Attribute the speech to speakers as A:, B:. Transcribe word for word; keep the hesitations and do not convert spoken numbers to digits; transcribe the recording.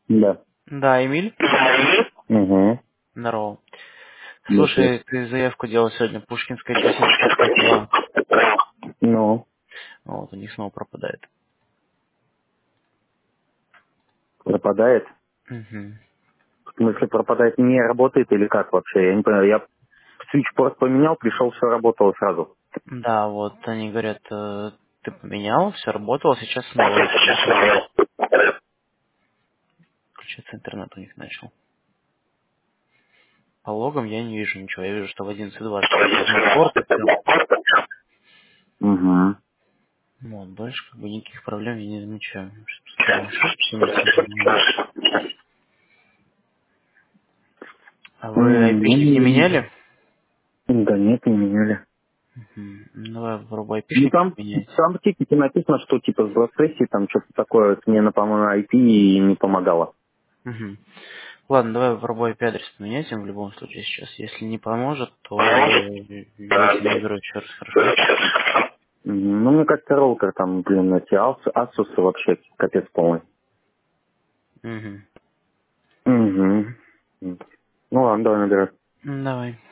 A: Да.
B: Да, Эмиль?
A: Угу.
B: Здорово.
A: Если.
B: Слушай, ты заявку делал сегодня, Пушкинская десять, квартира два.
A: Ну,
B: Вот, у них снова пропадает.
A: пропадает.
B: Угу.
A: В смысле, пропадает, не работает или как вообще? Я не понимаю. Я свитчпорт поменял, пришел, все работало сразу.
B: Да, вот они говорят, э, ты поменял, все работало, сейчас снова не работает. Включается интернет у них начал. По логам я не вижу ничего, я вижу, что в одиннадцать двадцать пропадает порт и все.
A: Угу.
B: Вот, больше как бы никаких проблем я не замечаю. Сейчас посмотрю ошибки, у них сохранились. А вы айпишник не меняли?
A: Да нет, не меняли.
B: Мгм. Ну, давай попробуй
A: Ну
B: айпишник
A: там,
B: поменять.
A: там в тикете написано, что типа с двадцать там что-то такое, вот мне, по-моему, ай пи и не помогало.
B: Мгм. Ладно, давай попробуй ай пи-адрес поменять им в любом случае сейчас. Если не поможет, то я тебя наберу еще раз, хорошо?
A: Мгм. Ну, мне кажется, роутер там, блин, эти Asus Asus вообще капец полный.
B: Угу.
A: Угу. Ну ладно, давай набирай.
B: Давай.